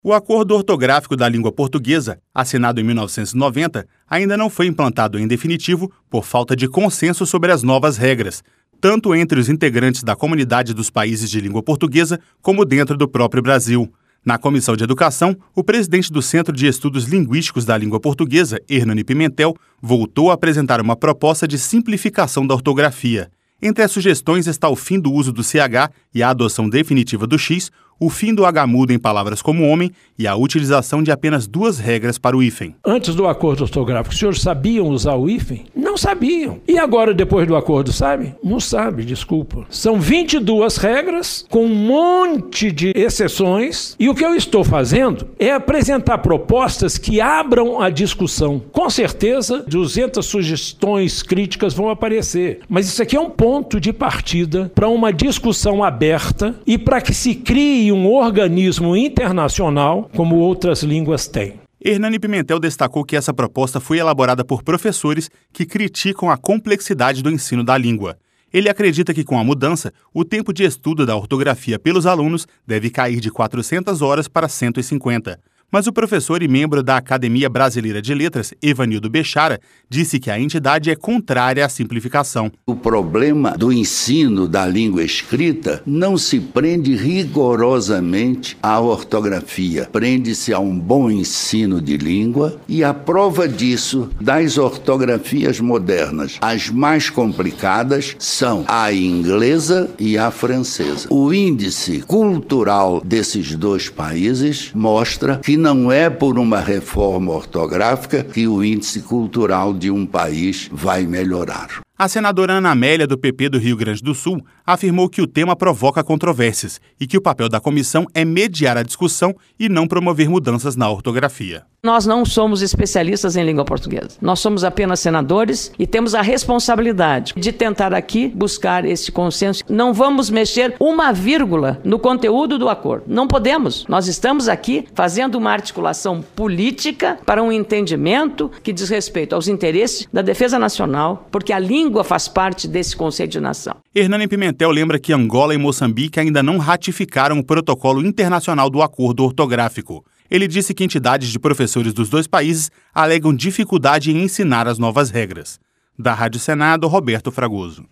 O Acordo Ortográfico da Língua Portuguesa, assinado em 1990, ainda não foi implantado em definitivo por falta de consenso sobre as novas regras, tanto entre os integrantes da comunidade dos países de língua portuguesa como dentro do próprio Brasil. Na Comissão de Educação, o presidente do Centro de Estudos Linguísticos da Língua Portuguesa, Hernani Pimentel, voltou a apresentar uma proposta de simplificação da ortografia. Entre as sugestões está o fim do uso do CH e a adoção definitiva do X, o fim do H mudo em palavras como homem e a utilização de apenas 2 regras para o hífen. Antes do acordo ortográfico, os senhores sabiam usar o hífen? Não sabiam. E agora, depois do acordo, sabe? Não sabe, desculpa. São 22 regras com um monte de exceções e o que eu estou fazendo é apresentar propostas que abram a discussão. Com certeza, 200 sugestões críticas vão aparecer, mas isso aqui é um ponto de partida para uma discussão aberta e para que se crie um organismo internacional como outras línguas têm. Hernani Pimentel destacou que essa proposta foi elaborada por professores que criticam a complexidade do ensino da língua. Ele acredita que, com a mudança, o tempo de estudo da ortografia pelos alunos deve cair de 400 horas para 150. Mas o professor e membro da Academia Brasileira de Letras, Evanildo Bechara, disse que a entidade é contrária à simplificação. O problema do ensino da língua escrita não se prende rigorosamente à ortografia, prende-se a um bom ensino de língua e a prova disso das ortografias modernas. As mais complicadas são a inglesa e a francesa. O índice cultural desses 2 países mostra que não é por uma reforma ortográfica que o índice cultural de um país vai melhorar. A senadora Ana Amélia, do PP do Rio Grande do Sul, afirmou que o tema provoca controvérsias e que o papel da comissão é mediar a discussão e não promover mudanças na ortografia. Nós não somos especialistas em língua portuguesa. Nós somos apenas senadores e temos a responsabilidade de tentar aqui buscar esse consenso. Não vamos mexer uma vírgula no conteúdo do acordo. Não podemos. Nós estamos aqui fazendo uma articulação política para um entendimento que diz respeito aos interesses da defesa nacional, porque a língua faz parte desse conceito de nação. Hernani Pimentel lembra que Angola e Moçambique ainda não ratificaram o protocolo internacional do acordo ortográfico. Ele disse que entidades de professores dos 2 países alegam dificuldade em ensinar as novas regras. Da Rádio Senado, Roberto Fragoso.